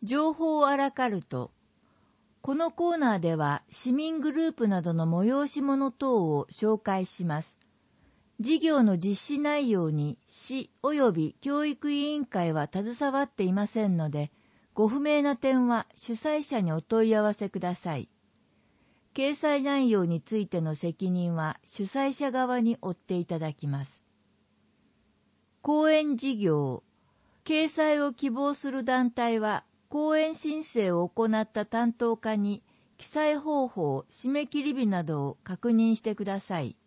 情報アラカルト。このコーナーでは市民グループなどの催し物等を紹介します。事業の実施内容に市及び教育委員会は携わっていませんので、ご不明な点は主催者にお問い合わせください。掲載内容についての責任は主催者側に負っていただきます。講演事業。掲載を希望する団体は、講演申請を行った担当課に記載方法、締め切り日などを確認してください。